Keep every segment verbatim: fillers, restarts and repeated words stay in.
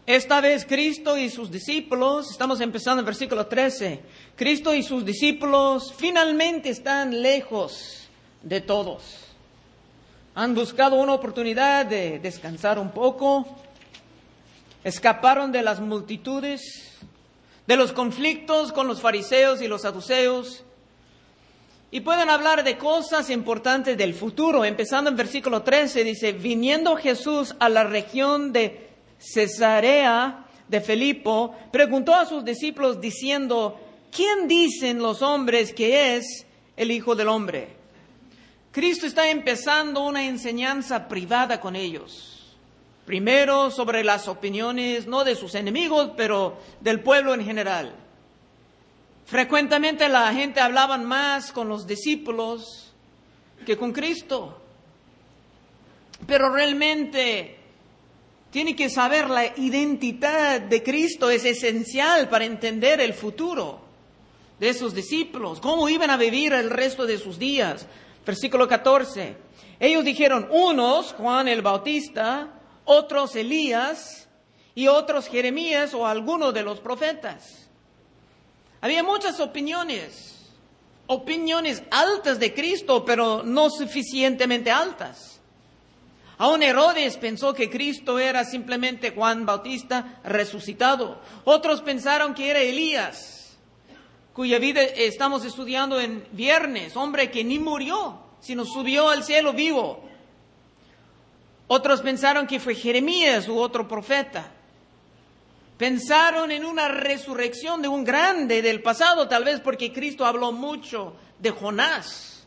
Esta vez Cristo y sus discípulos, estamos empezando en versículo trece, Cristo y sus discípulos finalmente están lejos de todos. Han buscado una oportunidad de descansar un poco, escaparon de las multitudes, de los conflictos con los fariseos y los saduceos, y pueden hablar de cosas importantes del futuro. Empezando en versículo trece, dice, viniendo Jesús a la región de Cesarea de Filipo, preguntó a sus discípulos diciendo, ¿quién dicen los hombres que es el Hijo del Hombre? Cristo está empezando una enseñanza privada con ellos. Primero sobre las opiniones, no de sus enemigos, pero del pueblo en general. Frecuentemente la gente hablaba más con los discípulos que con Cristo. Pero realmente tiene que saber la identidad de Cristo, es esencial para entender el futuro de esos discípulos, cómo iban a vivir el resto de sus días. Versículo catorce. Ellos dijeron, unos, Juan el Bautista, otros Elías y otros Jeremías o alguno de los profetas. Había muchas opiniones, opiniones altas de Cristo, pero no suficientemente altas. Aún Herodes pensó que Cristo era simplemente Juan Bautista resucitado. Otros pensaron que era Elías, cuya vida estamos estudiando en viernes, hombre que ni murió, sino subió al cielo vivo. Otros pensaron que fue Jeremías u otro profeta. Pensaron en una resurrección de un grande del pasado, tal vez porque Cristo habló mucho de Jonás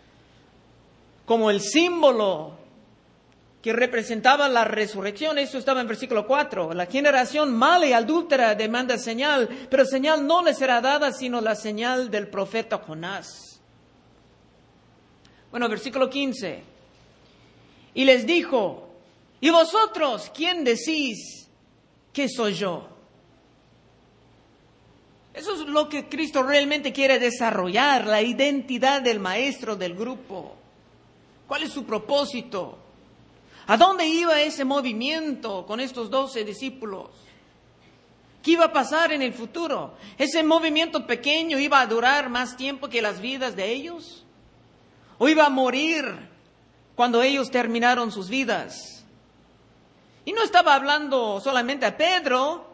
como el símbolo que representaba la resurrección. Eso estaba en versículo cuatro. La generación mala y adúltera demanda señal, pero señal no le será dada sino la señal del profeta Jonás. Bueno, versículo quince. Y les dijo, ¿y vosotros quién decís que soy yo? Eso es lo que Cristo realmente quiere desarrollar, la identidad del maestro del grupo. ¿Cuál es su propósito? ¿A dónde iba ese movimiento con estos doce discípulos? ¿Qué iba a pasar en el futuro? ¿Ese movimiento pequeño iba a durar más tiempo que las vidas de ellos? ¿O iba a morir cuando ellos terminaron sus vidas? Y no estaba hablando solamente a Pedro,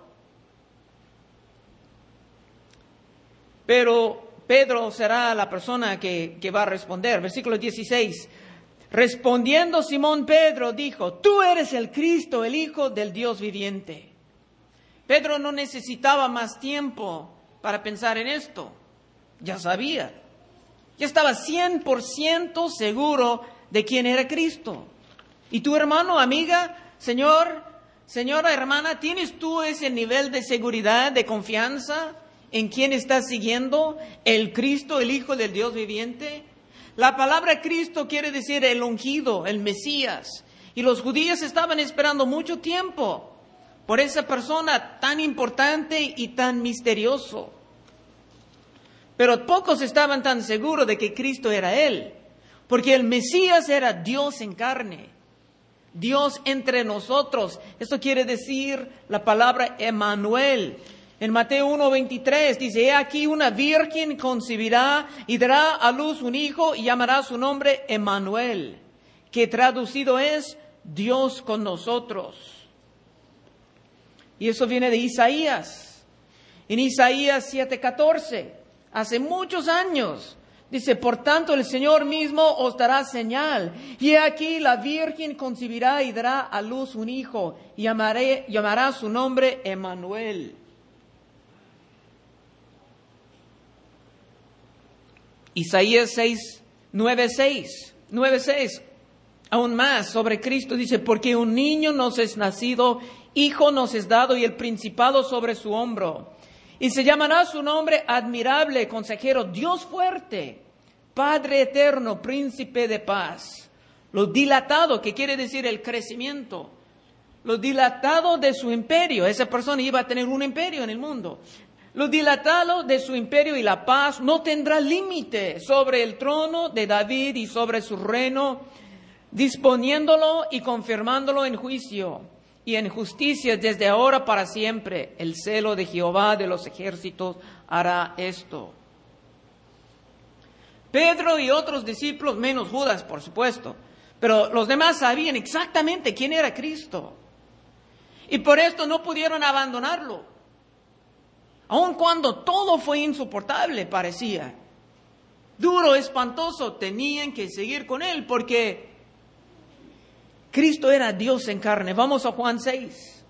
pero Pedro será la persona que, que va a responder. Versículo dieciséis. Respondiendo Simón Pedro dijo, tú eres el Cristo, el Hijo del Dios viviente. Pedro no necesitaba más tiempo para pensar en esto. Ya sabía. Ya estaba cien por ciento seguro de quién era Cristo. ¿Y tu hermano, amiga, señor, señora, hermana, tienes tú ese nivel de seguridad, de confianza en quién estás siguiendo? ¿El Cristo, el Hijo del Dios viviente? La palabra Cristo quiere decir el ungido, el Mesías. Y los judíos estaban esperando mucho tiempo por esa persona tan importante y tan misterioso. Pero pocos estaban tan seguros de que Cristo era Él, porque el Mesías era Dios en carne, Dios entre nosotros. Esto quiere decir la palabra Emmanuel. En Mateo uno veintitrés dice, he aquí una virgen concebirá y dará a luz un hijo y llamará su nombre Emmanuel, que traducido es Dios con nosotros. Y eso viene de Isaías. En Isaías siete catorce, hace muchos años, dice, por tanto el Señor mismo os dará señal. Y he aquí la virgen concebirá y dará a luz un hijo y llamaré, llamará su nombre Emmanuel. Isaías seis, nueve, seis, nueve, seis, aún más sobre Cristo dice, porque un niño nos es nacido, hijo nos es dado y el principado sobre su hombro. Y se llamará su nombre admirable, consejero, Dios fuerte, Padre eterno, príncipe de paz. Lo dilatado, que quiere decir el crecimiento, lo dilatado de su imperio. Esa persona iba a tener un imperio en el mundo. Lo dilatado de su imperio y la paz no tendrá límite sobre el trono de David y sobre su reino, disponiéndolo y confirmándolo en juicio y en justicia desde ahora para siempre. El celo de Jehová de los ejércitos hará esto. Pedro y otros discípulos, menos Judas, por supuesto, pero los demás sabían exactamente quién era Cristo. Y por esto no pudieron abandonarlo. Aun cuando todo fue insoportable, parecía duro, espantoso, tenían que seguir con él porque Cristo era Dios en carne. Vamos a Juan seis.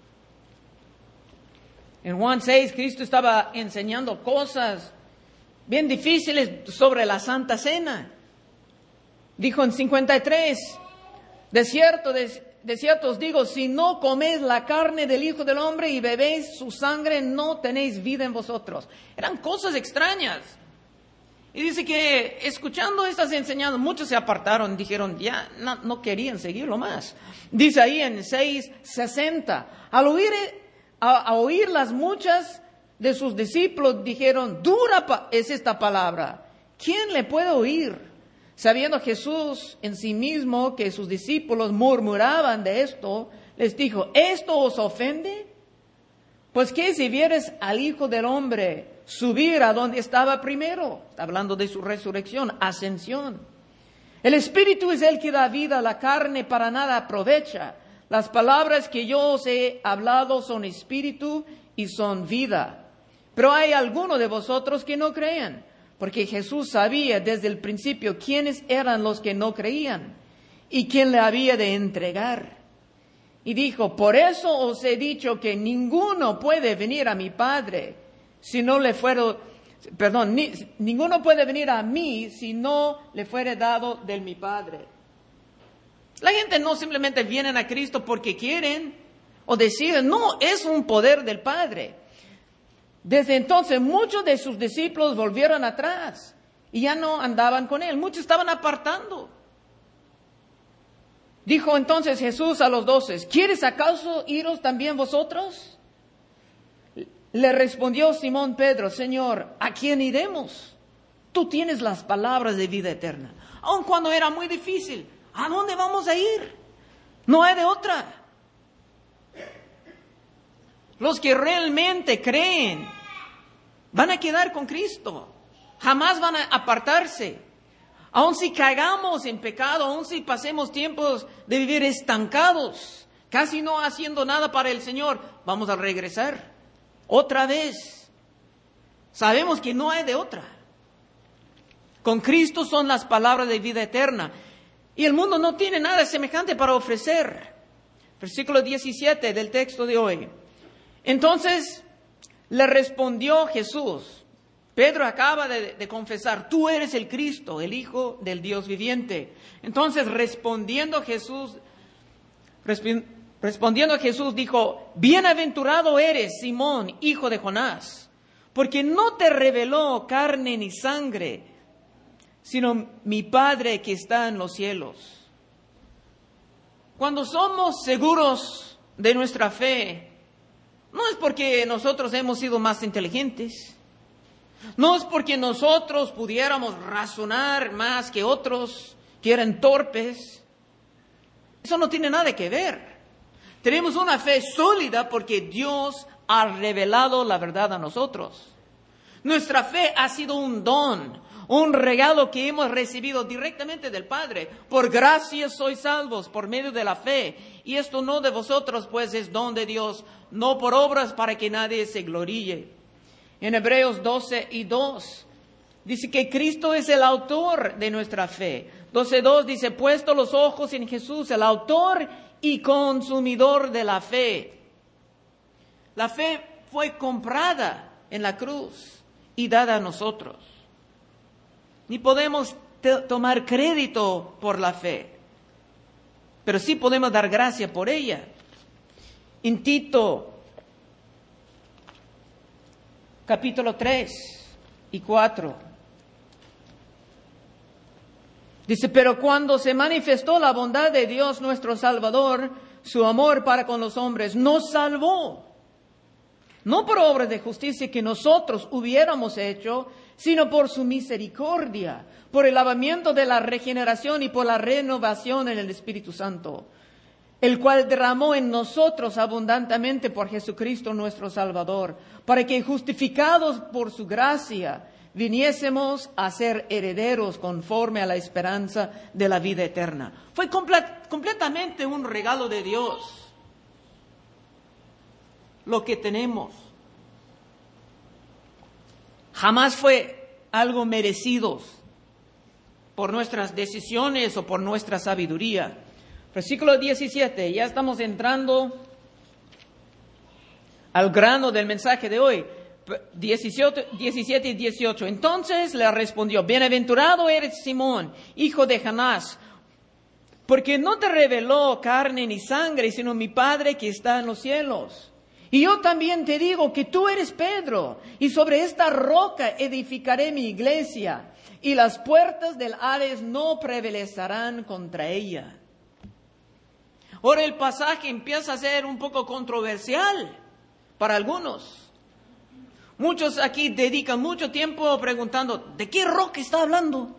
En Juan seis, Cristo estaba enseñando cosas bien difíciles sobre la Santa Cena. Dijo en cincuenta y tres, de cierto, de, de cierto os digo, si no coméis la carne del Hijo del Hombre y bebéis su sangre, no tenéis vida en vosotros. Eran cosas extrañas. Y dice que escuchando estas enseñanzas, muchos se apartaron, dijeron, ya no, no querían seguirlo más. Dice ahí en seis sesenta, al oír, a, a oír las muchas de sus discípulos, dijeron, dura es esta palabra, ¿quién le puede oír? Sabiendo Jesús en sí mismo que sus discípulos murmuraban de esto, les dijo, ¿esto os ofende? Pues que si vieres al Hijo del Hombre subir a donde estaba primero, está hablando de su resurrección, ascensión. El Espíritu es el que da vida, la carne para nada aprovecha. Las palabras que yo os he hablado son espíritu y son vida. Pero hay algunos de vosotros que no creen, porque Jesús sabía desde el principio quiénes eran los que no creían y quién le había de entregar. Y dijo, por eso os he dicho que ninguno puede venir a mi Padre si no le fuera, perdón, ni, ninguno puede venir a mí si no le fuere dado de mi Padre. La gente no simplemente viene a Cristo porque quieren o deciden, no, es un poder del Padre. Desde entonces muchos de sus discípulos volvieron atrás y ya no andaban con él. Muchos estaban apartando. Dijo entonces Jesús a los doce, ¿quieres acaso iros también vosotros? Le respondió Simón Pedro, Señor, ¿a quién iremos? Tú tienes las palabras de vida eterna. Aun cuando era muy difícil, ¿a dónde vamos a ir? No hay de otra. Los que realmente creen van a quedar con Cristo. Jamás van a apartarse. Aun si caigamos en pecado, aun si pasemos tiempos de vivir estancados, casi no haciendo nada para el Señor, vamos a regresar otra vez. Sabemos que no hay de otra. Con Cristo son las palabras de vida eterna. Y el mundo no tiene nada semejante para ofrecer. Versículo diecisiete del texto de hoy. Entonces le respondió Jesús. Pedro acaba de, de confesar, tú eres el Cristo, el Hijo del Dios viviente. Entonces respondiendo Jesús, resp- respondiendo Jesús dijo, bienaventurado eres, Simón, hijo de Jonás, porque no te reveló carne ni sangre, sino mi Padre que está en los cielos. Cuando somos seguros de nuestra fe, no es porque nosotros hemos sido más inteligentes, no es porque nosotros pudiéramos razonar más que otros que eran torpes. Eso no tiene nada que ver. Tenemos una fe sólida porque Dios ha revelado la verdad a nosotros. Nuestra fe ha sido un don, un regalo que hemos recibido directamente del Padre. Por gracia sois salvos por medio de la fe. Y esto no de vosotros, pues es don de Dios, no por obras para que nadie se gloríe. En Hebreos doce y dos dice que Cristo es el autor de nuestra fe. doce dos dice, puesto los ojos en Jesús, el autor y consumidor de la fe. La fe fue comprada en la cruz y dada a nosotros. Ni podemos te- tomar crédito por la fe, pero sí podemos dar gracia por ella. En Tito, capítulo tres y cuatro, dice, pero cuando se manifestó la bondad de Dios nuestro Salvador, su amor para con los hombres, nos salvó, no por obras de justicia que nosotros hubiéramos hecho, sino por su misericordia, por el lavamiento de la regeneración y por la renovación en el Espíritu Santo, el cual derramó en nosotros abundantemente por Jesucristo nuestro Salvador, para que justificados por su gracia viniésemos a ser herederos conforme a la esperanza de la vida eterna. Fue comple- completamente un regalo de Dios lo que tenemos. Jamás fue algo merecido por nuestras decisiones o por nuestra sabiduría. Versículo diecisiete, ya estamos entrando al grano del mensaje de hoy. diecisiete, diecisiete y dieciocho. Entonces le respondió: bienaventurado eres Simón, hijo de Jonás, porque no te reveló carne ni sangre, sino mi Padre que está en los cielos. Y yo también te digo que tú eres Pedro, y sobre esta roca edificaré mi iglesia, y las puertas del Hades no prevalecerán contra ella. Ahora el pasaje empieza a ser un poco controversial para algunos. Muchos aquí dedican mucho tiempo preguntando, ¿de qué roca está hablando?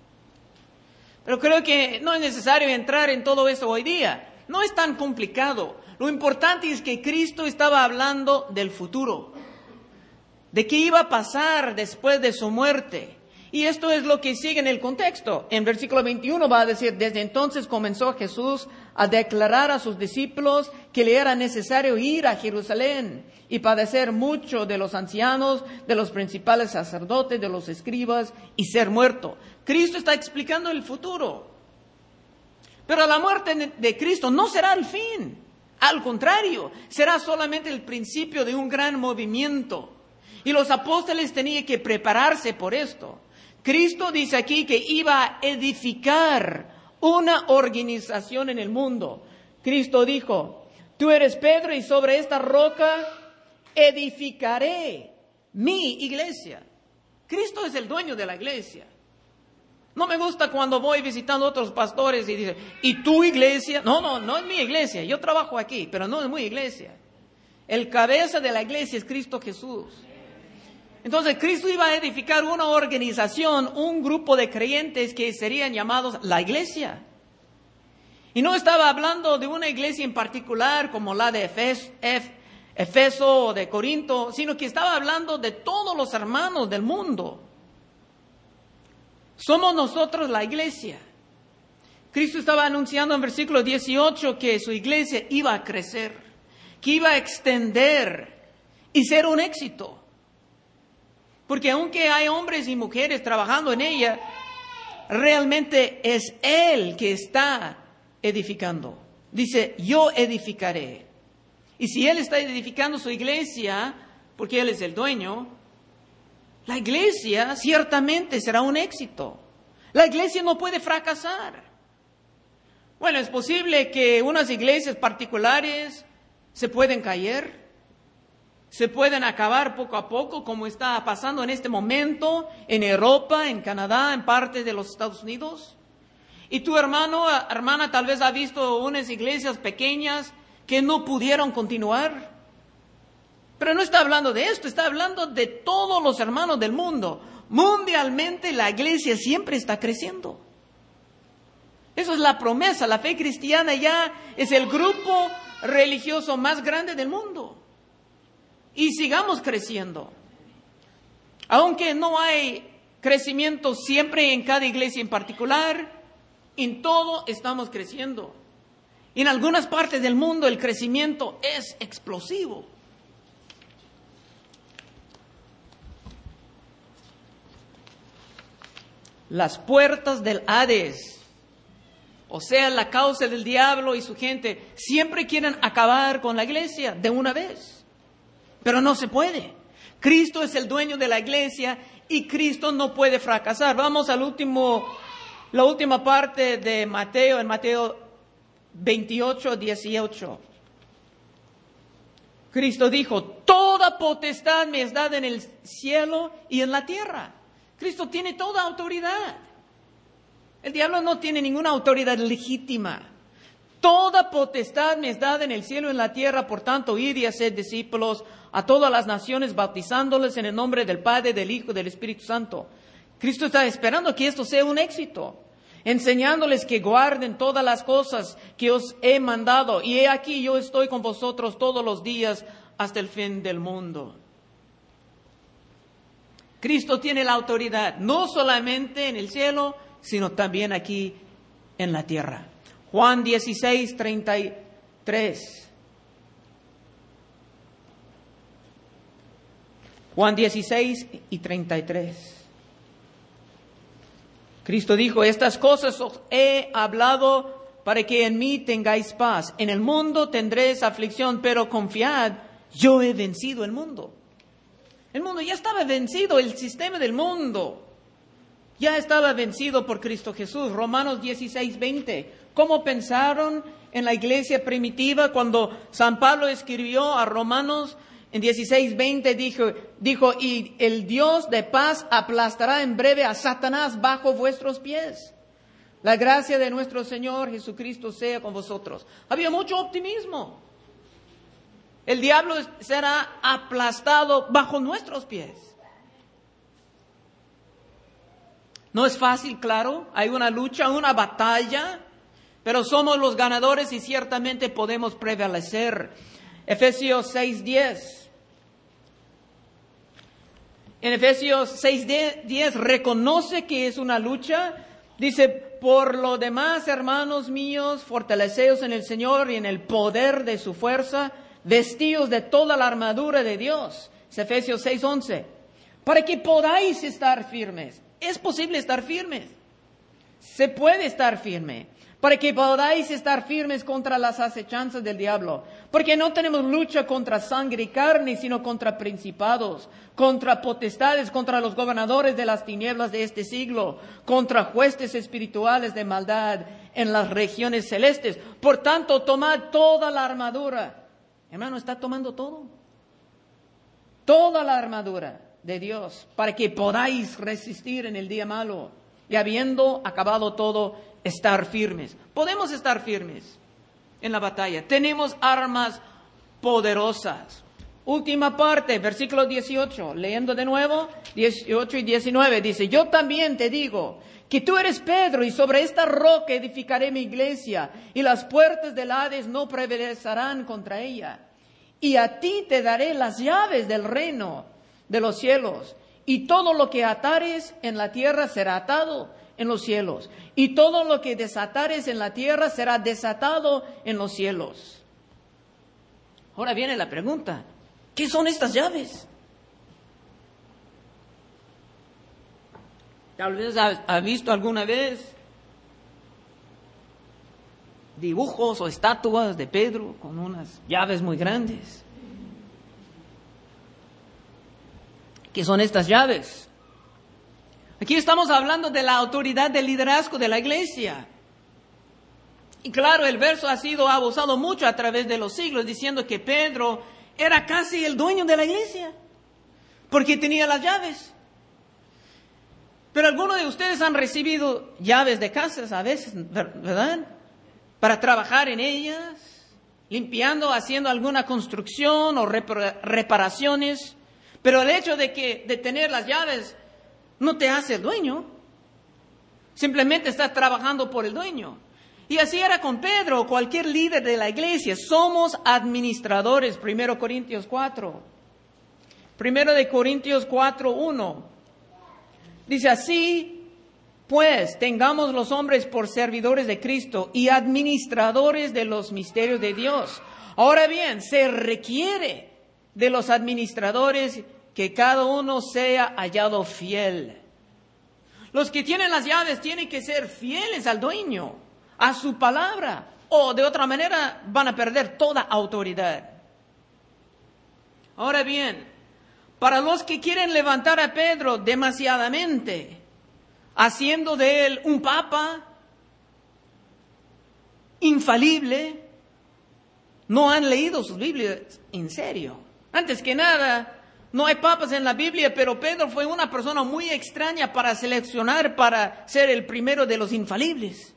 Pero creo que no es necesario entrar en todo eso hoy día. No es tan complicado. Lo importante es que Cristo estaba hablando del futuro, de qué iba a pasar después de su muerte. Y esto es lo que sigue en el contexto. En versículo veintiuno va a decir: desde entonces comenzó Jesús a declarar a sus discípulos que le era necesario ir a Jerusalén y padecer mucho de los ancianos, de los principales sacerdotes, de los escribas, y ser muerto. Cristo está explicando el futuro. Pero la muerte de Cristo no será el fin. Al contrario, será solamente el principio de un gran movimiento. Y los apóstoles tenían que prepararse por esto. Cristo dice aquí que iba a edificar una organización en el mundo. Cristo dijo: tú eres Pedro y sobre esta roca edificaré mi iglesia. Cristo es el dueño de la iglesia. No me gusta cuando voy visitando a otros pastores y dicen, ¿y tu iglesia? No, no, no es mi iglesia. Yo trabajo aquí, pero no es mi iglesia. El cabeza de la iglesia es Cristo Jesús. Entonces Cristo iba a edificar una organización, un grupo de creyentes que serían llamados la iglesia. Y no estaba hablando de una iglesia en particular como la de Efes, Ef, Efeso o de Corinto, sino que estaba hablando de todos los hermanos del mundo. Somos nosotros la iglesia. Cristo estaba anunciando en versículo dieciocho que su iglesia iba a crecer, que iba a extender y ser un éxito. Porque aunque hay hombres y mujeres trabajando en ella, realmente es Él que está edificando. Dice, yo edificaré. Y si Él está edificando su iglesia, porque Él es el dueño, la iglesia ciertamente será un éxito. La iglesia no puede fracasar. Bueno, es posible que unas iglesias particulares se pueden caer, se pueden acabar poco a poco, como está pasando en este momento en Europa, en Canadá, en parte de los Estados Unidos. Y tu hermano, hermana, tal vez ha visto unas iglesias pequeñas que no pudieron continuar. Pero no está hablando de esto, está hablando de todos los hermanos del mundo. Mundialmente la iglesia siempre está creciendo. Eso es la promesa. La fe cristiana ya es el grupo religioso más grande del mundo. Y sigamos creciendo. Aunque no hay crecimiento siempre en cada iglesia en particular, en todo estamos creciendo. En algunas partes del mundo el crecimiento es explosivo. Las puertas del Hades, o sea, la causa del diablo y su gente, siempre quieren acabar con la iglesia de una vez. Pero no se puede. Cristo es el dueño de la iglesia y Cristo no puede fracasar. Vamos al último, la última parte de Mateo, en Mateo veintiocho, dieciocho. Cristo dijo, toda potestad me es dada en el cielo y en la tierra. Cristo tiene toda autoridad. El diablo no tiene ninguna autoridad legítima. Toda potestad me es dada en el cielo y en la tierra, por tanto, id y haced discípulos a todas las naciones, bautizándoles en el nombre del Padre, del Hijo y del Espíritu Santo. Cristo está esperando que esto sea un éxito. enseñándoles que guarden todas las cosas que os he mandado. Y he aquí, yo estoy con vosotros todos los días hasta el fin del mundo. Cristo tiene la autoridad, no solamente en el cielo, sino también aquí en la tierra. Juan dieciséis, treinta y tres. Juan dieciséis y treinta y tres. Cristo dijo, estas cosas os he hablado para que en mí tengáis paz. En el mundo tendréis aflicción, pero confiad, yo he vencido el mundo. El mundo ya estaba vencido, el sistema del mundo ya estaba vencido por Cristo Jesús. Romanos dieciséis, veinte. ¿Cómo pensaron en la iglesia primitiva cuando San Pablo escribió a Romanos? En dieciséis, veinte dijo, dijo, y el Dios de paz aplastará en breve a Satanás bajo vuestros pies. La gracia de nuestro Señor Jesucristo sea con vosotros. Había mucho optimismo. El diablo será aplastado bajo nuestros pies. No es fácil, claro. Hay una lucha, una batalla, pero somos los ganadores y ciertamente podemos prevalecer. Efesios seis, diez. En Efesios seis, diez reconoce que es una lucha. Dice, por lo demás, hermanos míos, fortaleceos en el Señor y en el poder de su fuerza, vestidos de toda la armadura de Dios. Es Efesios seis, once. Para que podáis estar firmes. Es posible estar firmes. Se puede estar firme. Para que podáis estar firmes contra las acechanzas del diablo. Porque no tenemos lucha contra sangre y carne, sino contra principados, contra potestades, contra los gobernadores de las tinieblas de este siglo, contra huestes espirituales de maldad en las regiones celestes. Por tanto, tomad toda la armadura. Hermano, ¿está tomando todo? Toda la armadura de Dios, para que podáis resistir en el día malo. Y habiendo acabado todo, estar firmes. Podemos estar firmes en la batalla. Tenemos armas poderosas. Última parte, versículo dieciocho. Leyendo de nuevo, dieciocho y diecinueve. Dice, yo también te digo que tú eres Pedro y sobre esta roca edificaré mi iglesia y las puertas del Hades no prevalecerán contra ella. Y a ti te daré las llaves del reino de los cielos. Y todo lo que atares en la tierra será atado en los cielos. Y todo lo que desatares en la tierra será desatado en los cielos. Ahora viene la pregunta, ¿qué son estas llaves? Tal vez ha visto alguna vez dibujos o estatuas de Pedro con unas llaves muy grandes. ¿Qué son estas llaves? Aquí estamos hablando de la autoridad del liderazgo de la iglesia. Y claro, el verso ha sido abusado mucho a través de los siglos, diciendo que Pedro era casi el dueño de la iglesia, porque tenía las llaves. Pero algunos de ustedes han recibido llaves de casas a veces, ¿verdad? Para trabajar en ellas, limpiando, haciendo alguna construcción o reparaciones. Pero el hecho de que de tener las llaves no te hace el dueño. Simplemente estás trabajando por el dueño. Y así era con Pedro o cualquier líder de la iglesia. Somos administradores. Primero Corintios cuatro. Primero de Corintios cuatro, uno. Dice así, pues, tengamos los hombres por servidores de Cristo y administradores de los misterios de Dios. Ahora bien, se requiere de los administradores que cada uno sea hallado fiel. Los que tienen las llaves tienen que ser fieles al dueño, a su palabra, o de otra manera van a perder toda autoridad. Ahora bien, para los que quieren levantar a Pedro demasiadamente, haciendo de él un papa infalible, no han leído sus Biblias en serio. Antes que nada, no hay papas en la Biblia, pero Pedro fue una persona muy extraña para seleccionar para ser el primero de los infalibles.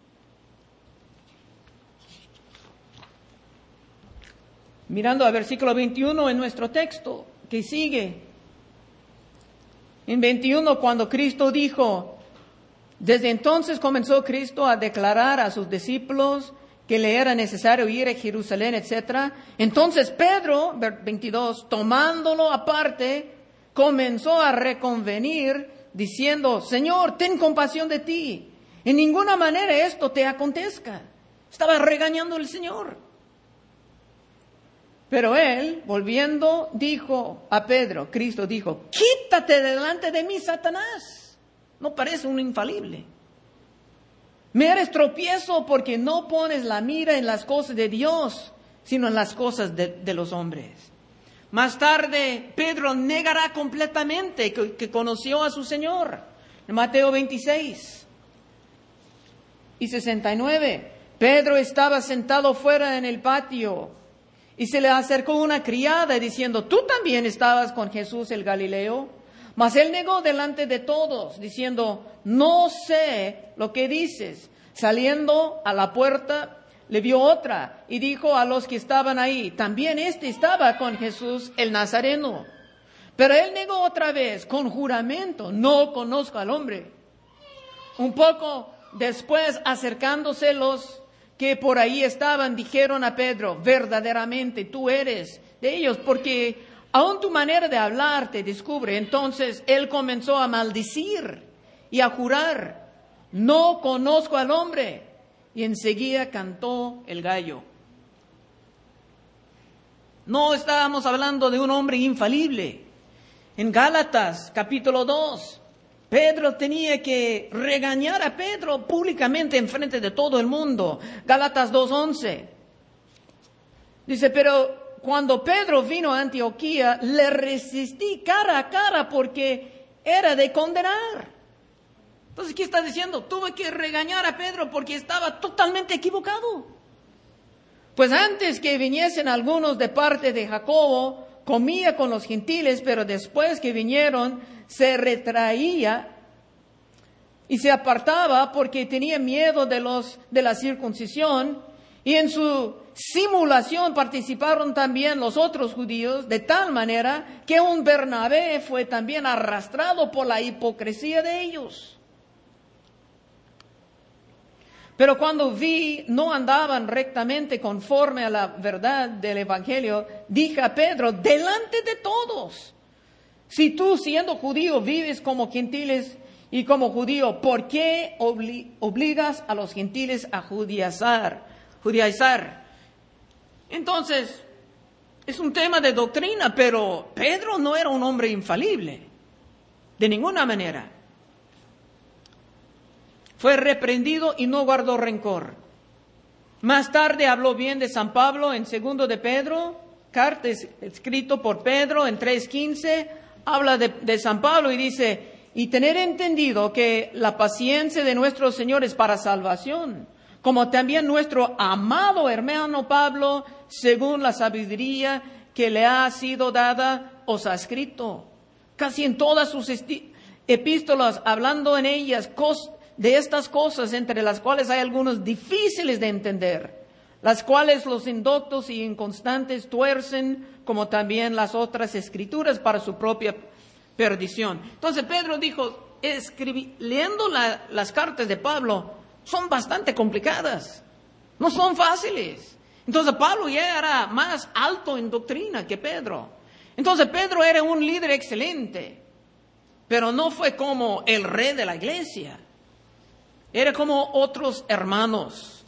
Mirando al versículo veintiuno en nuestro texto, que sigue. En veintiuno, cuando Cristo dijo, Desde entonces comenzó Cristo a declarar a sus discípulos que le era necesario ir a Jerusalén, etcétera. Entonces Pedro, veintidós, tomándolo aparte, comenzó a reconvenir, diciendo: Señor, ten compasión de ti. En ninguna manera esto te acontezca. Estaba regañando el Señor. Pero él, volviendo, dijo a Pedro, Cristo dijo: quítate delante de mí, Satanás. No parece un infalible. Me eres tropiezo porque no pones la mira en las cosas de Dios, sino en las cosas de, de los hombres. Más tarde, Pedro negará completamente que, que conoció a su Señor. En Mateo veintiséis y sesenta y nueve, Pedro estaba sentado fuera en el patio y se le acercó una criada diciendo: ¿tú también estabas con Jesús el Galileo? Mas él negó delante de todos, diciendo: no sé lo que dices. Saliendo a la puerta, le vio otra y dijo a los que estaban ahí: también este estaba con Jesús el Nazareno. Pero él negó otra vez con juramento: no conozco al hombre. Un poco después, acercándose los que por ahí estaban, dijeron a Pedro: verdaderamente tú eres de ellos, porque aún tu manera de hablar te descubre. Entonces él comenzó a maldecir y a jurar: no conozco al hombre. Y enseguida cantó el gallo. No estábamos hablando de un hombre infalible. En Gálatas capítulo dos, Pedro tenía que regañar a Pedro públicamente en frente de todo el mundo. Gálatas dos once. Dice: pero cuando Pedro vino a Antioquía, le resistí cara a cara porque era de condenar. Entonces, ¿qué está diciendo? Tuve que regañar a Pedro porque estaba totalmente equivocado. Pues antes que viniesen algunos de parte de Jacobo, comía con los gentiles, pero después que vinieron, se retraía y se apartaba porque tenía miedo de los de la circuncisión. Y en su simulación participaron también los otros judíos, de tal manera que un Bernabé fue también arrastrado por la hipocresía de ellos. Pero cuando vi no andaban rectamente conforme a la verdad del Evangelio, dije a Pedro delante de todos: si tú, siendo judío, vives como gentiles y como judío, ¿por qué obli- obligas a los gentiles a judaizar? judaizar? Entonces, es un tema de doctrina, pero Pedro no era un hombre infalible, de ninguna manera. Fue reprendido y no guardó rencor. Más tarde habló bien de San Pablo en segundo de Pedro, carta escrito por Pedro en tres quince, habla de, de San Pablo y dice: y tener entendido que la paciencia de nuestro Señor es para salvación, como también nuestro amado hermano Pablo, según la sabiduría que le ha sido dada, os ha escrito. Casi en todas sus esti- epístolas, hablando en ellas cosas de estas cosas, entre las cuales hay algunos difíciles de entender, las cuales los indoctos y inconstantes tuercen, como también las otras escrituras, para su propia perdición. Entonces Pedro dijo, escribí, leyendo la, las cartas de Pablo, son bastante complicadas, no son fáciles. Entonces Pablo ya era más alto en doctrina que Pedro. Entonces Pedro era un líder excelente, pero no fue como el rey de la iglesia. Era como otros hermanos.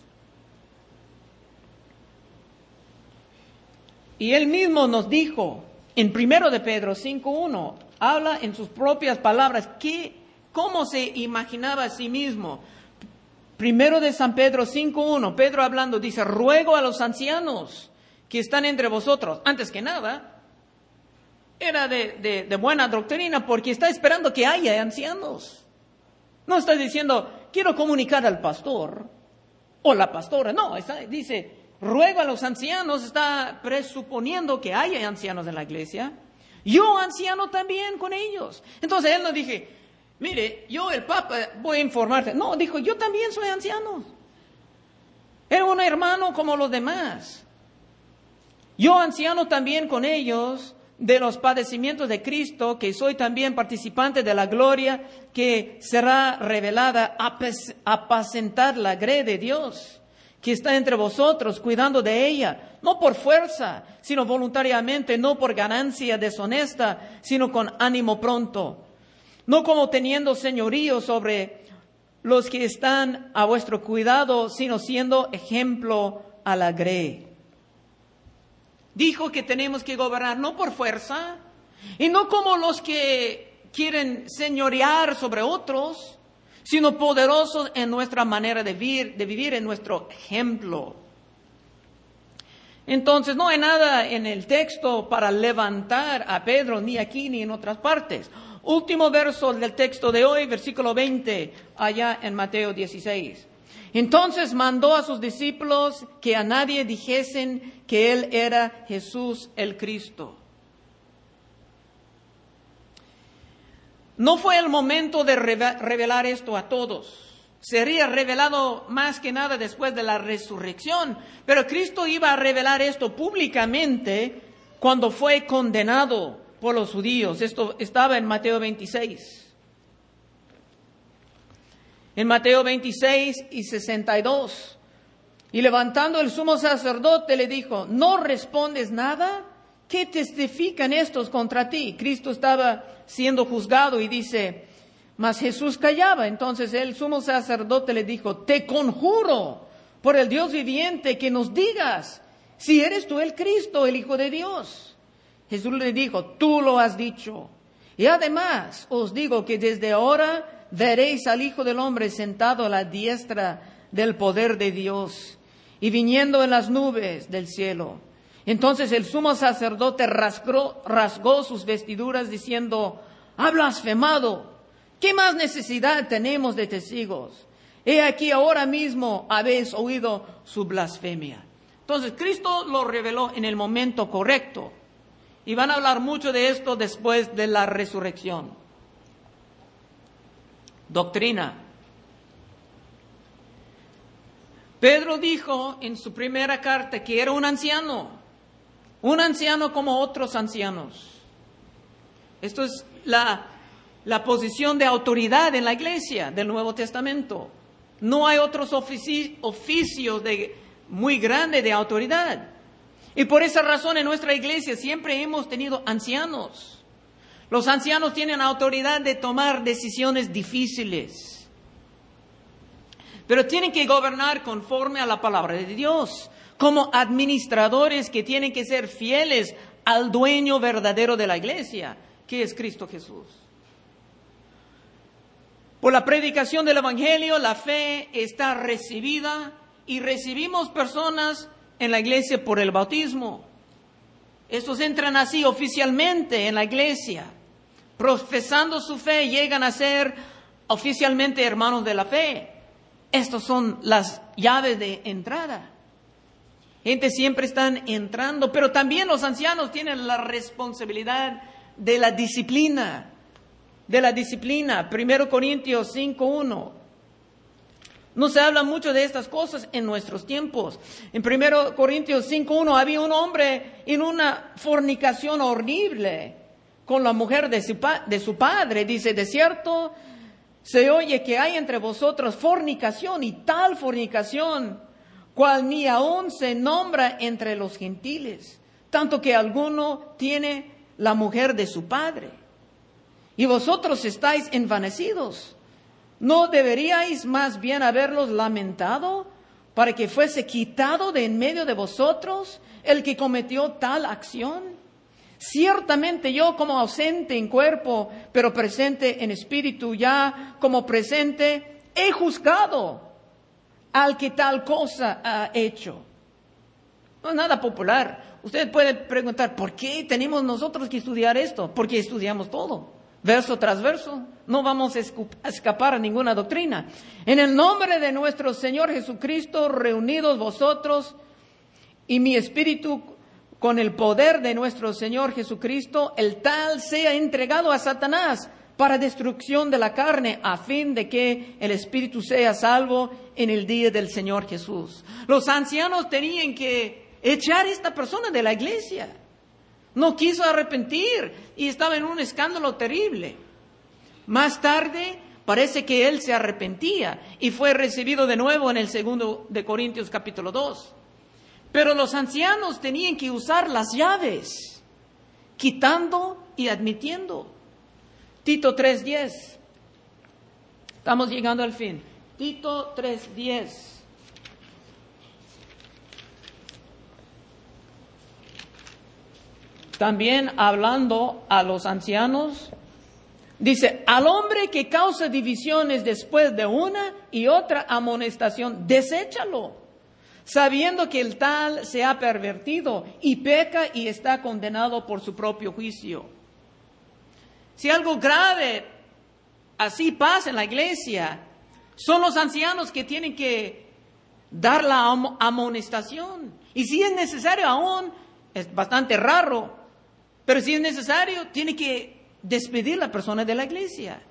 Y él mismo nos dijo en primero de Pedro cinco uno, habla en sus propias palabras que, cómo se imaginaba a sí mismo. Primero de San Pedro cinco uno, Pedro hablando dice: ruego a los ancianos que están entre vosotros. Antes que nada, era de, de, de buena doctrina porque está esperando que haya ancianos. No está diciendo, quiero comunicar al pastor o la pastora. No, está, dice, ruego a los ancianos, está presuponiendo que haya ancianos en la iglesia. Yo anciano también con ellos. Entonces él no dije, mire, yo el Papa voy a informarte. No, dijo, yo también soy anciano. Era un hermano como los demás. Yo anciano también con ellos, de los padecimientos de Cristo, que soy también participante de la gloria que será revelada, a apacentar la grey de Dios, que está entre vosotros, cuidando de ella, no por fuerza, sino voluntariamente, no por ganancia deshonesta, sino con ánimo pronto, no como teniendo señorío sobre los que están a vuestro cuidado, sino siendo ejemplo a la grey. Dijo que tenemos que gobernar no por fuerza y no como los que quieren señorear sobre otros, sino poderosos en nuestra manera de vivir, de vivir en nuestro ejemplo. Entonces no hay nada en el texto para levantar a Pedro, ni aquí ni en otras partes. Último verso del texto de hoy, versículo veinte, allá en Mateo dieciséis. Entonces mandó a sus discípulos que a nadie dijesen que él era Jesús el Cristo. No fue el momento de revelar esto a todos. Sería revelado más que nada después de la resurrección. Pero Cristo iba a revelar esto públicamente cuando fue condenado por los judíos. Esto estaba en Mateo veintiséis. En Mateo veintiséis y sesenta y dos. Y levantando el sumo sacerdote le dijo, ¿no respondes nada? ¿Qué testifican estos contra ti? Cristo estaba siendo juzgado y dice, mas Jesús callaba. Entonces el sumo sacerdote le dijo, te conjuro por el Dios viviente que nos digas si eres tú el Cristo, el Hijo de Dios. Jesús le dijo, tú lo has dicho. Y además os digo que desde ahora veréis al Hijo del Hombre sentado a la diestra del poder de Dios y viniendo en las nubes del cielo. Entonces el sumo sacerdote rasgó, rasgó sus vestiduras diciendo, ha blasfemado. ¿Qué más necesidad tenemos de testigos? He aquí ahora mismo habéis oído su blasfemia. Entonces Cristo lo reveló en el momento correcto. Y van a hablar mucho de esto después de la resurrección. Doctrina. Pedro dijo en su primera carta que era un anciano, un anciano como otros ancianos. Esto es la, la posición de autoridad en la iglesia del Nuevo Testamento. No hay otros ofici- oficios de, muy grandes de autoridad. Y por esa razón en nuestra iglesia siempre hemos tenido ancianos. Los ancianos tienen autoridad de tomar decisiones difíciles, pero tienen que gobernar conforme a la palabra de Dios, como administradores que tienen que ser fieles al dueño verdadero de la iglesia, que es Cristo Jesús. Por la predicación del Evangelio, la fe está recibida y recibimos personas en la iglesia por el bautismo. Estos entran así oficialmente en la iglesia. Profesando su fe, llegan a ser oficialmente hermanos de la fe. Estas son las llaves de entrada. Gente siempre están entrando, pero también los ancianos tienen la responsabilidad de la disciplina. De la disciplina. Primero Corintios cinco uno. No se habla mucho de estas cosas en nuestros tiempos. En Primero Corintios cinco uno había un hombre en una fornicación horrible con la mujer de su, pa- de su padre. Dice, de cierto, se oye que hay entre vosotros fornicación y tal fornicación, cual ni aún se nombra entre los gentiles, tanto que alguno tiene la mujer de su padre. Y vosotros estáis envanecidos. ¿No deberíais más bien haberlos lamentado para que fuese quitado de en medio de vosotros el que cometió tal acción? Ciertamente yo como ausente en cuerpo, pero presente en espíritu, ya como presente, he juzgado al que tal cosa ha hecho. No es nada popular. Usted puede preguntar, ¿por qué tenemos nosotros que estudiar esto? Porque estudiamos todo, verso tras verso. No vamos a escapar a ninguna doctrina. En el nombre de nuestro Señor Jesucristo, reunidos vosotros y mi espíritu con el poder de nuestro Señor Jesucristo, el tal sea entregado a Satanás para destrucción de la carne, a fin de que el espíritu sea salvo en el día del Señor Jesús. Los ancianos tenían que echar a esta persona de la iglesia. No quiso arrepentir y estaba en un escándalo terrible. Más tarde parece que él se arrepentía y fue recibido de nuevo en el segundo de Corintios capítulo dos. Pero los ancianos tenían que usar las llaves, quitando y admitiendo. Tito tres diez. Estamos llegando al fin. Tito tres diez. También hablando a los ancianos, dice, al hombre que causa divisiones después de una y otra amonestación, deséchalo, sabiendo que el tal se ha pervertido y peca y está condenado por su propio juicio. Si algo grave así pasa en la iglesia, son los ancianos que tienen que dar la am- amonestación. Y si es necesario aún, es bastante raro, pero si es necesario, tiene que despedir a la persona de la iglesia.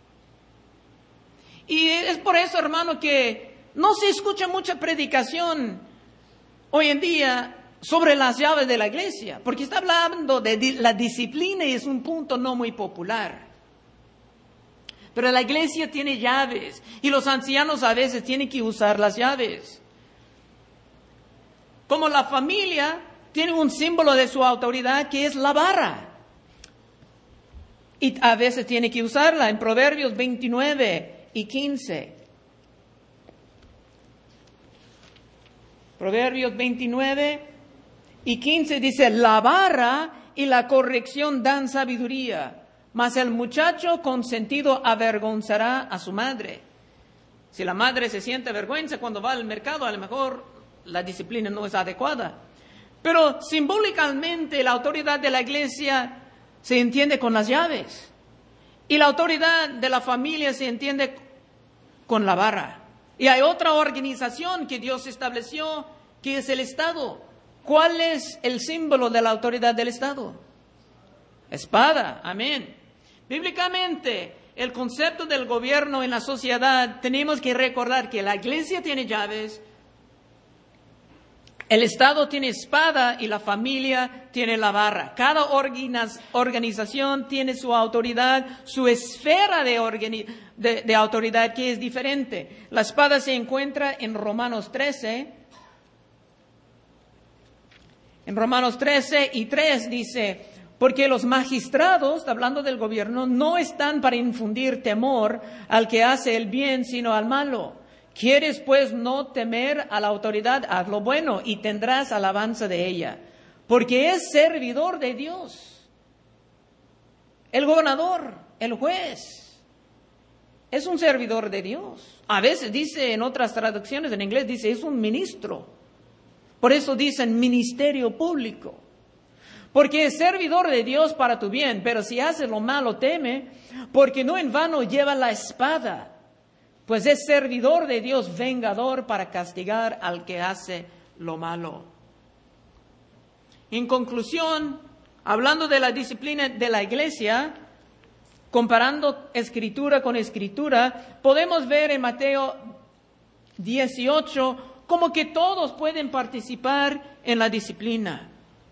Y es por eso, hermano, que no se escucha mucha predicación hoy en día sobre las llaves de la iglesia, porque está hablando de di- la disciplina y es un punto no muy popular. Pero la iglesia tiene llaves y los ancianos a veces tienen que usar las llaves. Como la familia tiene un símbolo de su autoridad que es la vara. Y a veces tiene que usarla en Proverbios veintinueve y quince. Proverbios veintinueve y quince dice, la vara y la corrección dan sabiduría, mas el muchacho consentido avergonzará a su madre. Si la madre se siente vergüenza cuando va al mercado, a lo mejor la disciplina no es adecuada. Pero simbólicamente la autoridad de la iglesia se entiende con las llaves. Y la autoridad de la familia se entiende con la vara. Y hay otra organización que Dios estableció, que es el Estado. ¿Cuál es el símbolo de la autoridad del Estado? Espada, amén. Bíblicamente, el concepto del gobierno en la sociedad, tenemos que recordar que la iglesia tiene llaves, el Estado tiene espada y la familia tiene la vara. Cada organización tiene su autoridad, su esfera de, organi- de, de autoridad que es diferente. La espada se encuentra en Romanos trece. En Romanos trece y tres dice, porque los magistrados, hablando del gobierno, no están para infundir temor al que hace el bien, sino al malo. ¿Quieres pues no temer a la autoridad? Haz lo bueno y tendrás alabanza de ella, porque es servidor de Dios. El gobernador, el juez, es un servidor de Dios. A veces dice en otras traducciones, en inglés dice, es un ministro. Por eso dicen ministerio público. Porque es servidor de Dios para tu bien, pero si haces lo malo teme, porque no en vano lleva la espada. Pues es servidor de Dios, vengador para castigar al que hace lo malo. En conclusión, hablando de la disciplina de la iglesia, comparando escritura con escritura, podemos ver en Mateo dieciocho como que todos pueden participar en la disciplina.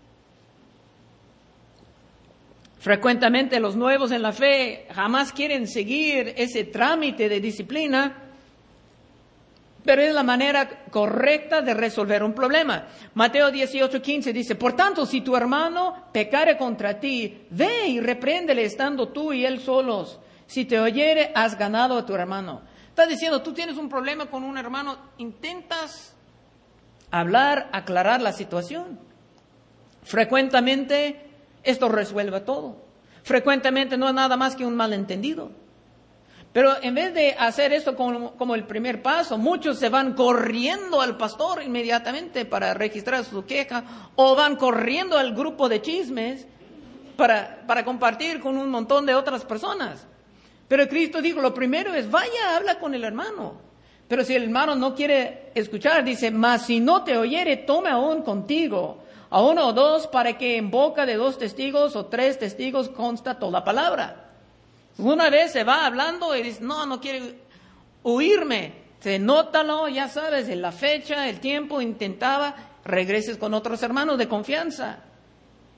Frecuentemente los nuevos en la fe jamás quieren seguir ese trámite de disciplina, pero es la manera correcta de resolver un problema. Mateo dieciocho quince dice, por tanto, si tu hermano pecare contra ti, ve y repréndele estando tú y él solos. Si te oyere, has ganado a tu hermano. Está diciendo, tú tienes un problema con un hermano, intentas hablar, aclarar la situación. Frecuentemente esto resuelve todo. Frecuentemente no es nada más que un malentendido. Pero en vez de hacer esto como, como el primer paso, muchos se van corriendo al pastor inmediatamente para registrar su queja, o van corriendo al grupo de chismes para, para compartir con un montón de otras personas. Pero Cristo dijo, lo primero es, vaya, habla con el hermano. Pero si el hermano no quiere escuchar, dice, mas si no te oyere, tome aún contigo a uno o dos, para que en boca de dos testigos o tres testigos consta toda palabra. Una vez se va hablando y dice, no, no quiere oírme. Se nótalo, ya sabes, en la fecha, el tiempo, intentaba, regreses con otros hermanos de confianza.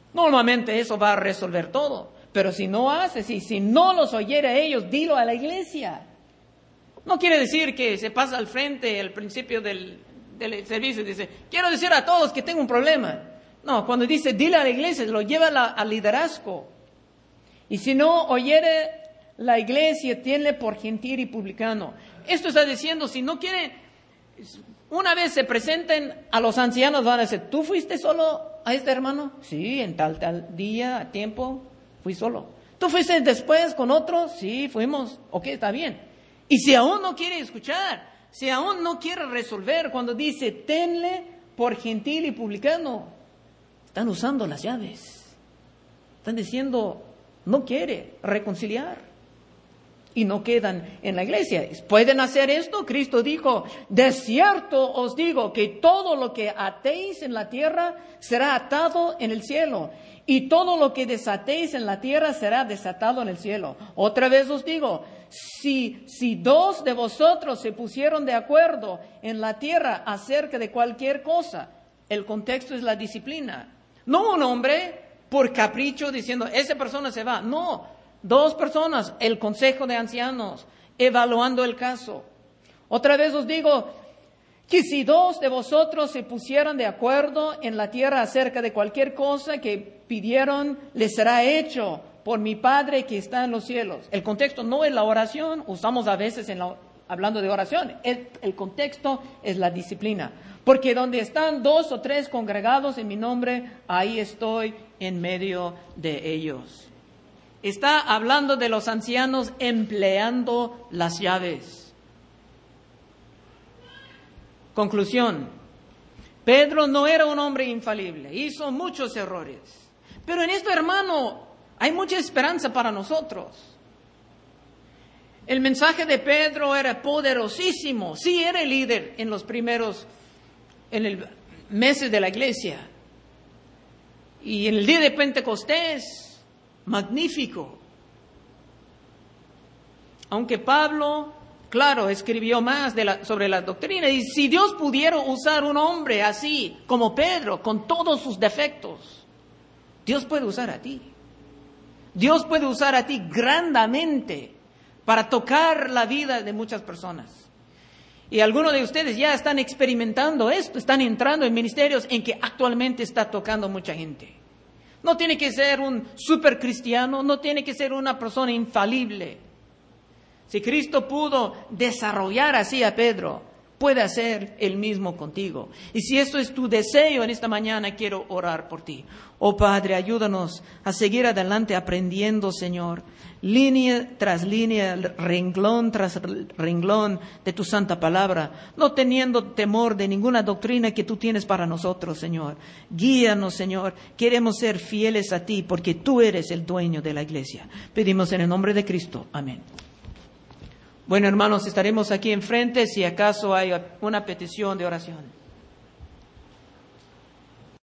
Normalmente eso va a resolver todo. Pero si no haces y si no los oyere a ellos, dilo a la iglesia. No quiere decir que se pasa al frente al principio del, del servicio y dice, quiero decir a todos que tengo un problema. No, cuando dice dile a la iglesia, lo lleva a la, al liderazgo. Y si no oyere la iglesia, tiene por gentil y publicano. Esto está diciendo, si no quieren, una vez se presenten a los ancianos, van a decir, ¿tú fuiste solo a este hermano? Sí, en tal, tal día, a tiempo, fui solo. ¿Tú fuiste después con otros? Sí, fuimos. Ok, está bien. Y si aún no quiere escuchar, si aún no quiere resolver, cuando dice, tenle por gentil y publicano, están usando las llaves. Están diciendo, no quiere reconciliar. Y no quedan en la iglesia. ¿Pueden hacer esto? Cristo dijo, de cierto os digo que todo lo que atéis en la tierra será atado en el cielo. Y todo lo que desatéis en la tierra será desatado en el cielo. Otra vez os digo, si, si dos de vosotros se pusieron de acuerdo en la tierra acerca de cualquier cosa, el contexto es la disciplina. No un hombre por capricho diciendo, esa persona se va. No. Dos personas, el consejo de ancianos, evaluando el caso. Otra vez os digo que si dos de vosotros se pusieran de acuerdo en la tierra acerca de cualquier cosa que pidieron, les será hecho por mi Padre que está en los cielos. El contexto no es la oración, usamos a veces en la, hablando de oración, el, el contexto es la disciplina. Porque donde están dos o tres congregados en mi nombre, ahí estoy en medio de ellos. Está hablando de los ancianos empleando las llaves. Conclusión. Pedro no era un hombre infalible, hizo muchos errores. Pero en esto, hermano, hay mucha esperanza para nosotros. El mensaje de Pedro era poderosísimo. Sí, era el líder en los primeros en el meses de la iglesia. Y en el día de Pentecostés, magnífico. Aunque Pablo, claro, escribió más de la, sobre la doctrina. Y si Dios pudiera usar un hombre así como Pedro, con todos sus defectos, Dios puede usar a ti. Dios puede usar a ti grandemente para tocar la vida de muchas personas. Y algunos de ustedes ya están experimentando esto, están entrando en ministerios en que actualmente está tocando mucha gente. No tiene que ser un super cristiano, no tiene que ser una persona infalible. Si Cristo pudo desarrollar así a Pedro, puede hacer el mismo contigo. Y si esto es tu deseo en esta mañana, quiero orar por ti. Oh Padre, ayúdanos a seguir adelante aprendiendo, Señor, línea tras línea, renglón tras renglón de tu santa palabra, no teniendo temor de ninguna doctrina que tú tienes para nosotros, Señor. Guíanos, Señor. Queremos ser fieles a ti porque tú eres el dueño de la iglesia. Pedimos en el nombre de Cristo. Amén. Bueno, hermanos, estaremos aquí enfrente si acaso hay una petición de oración.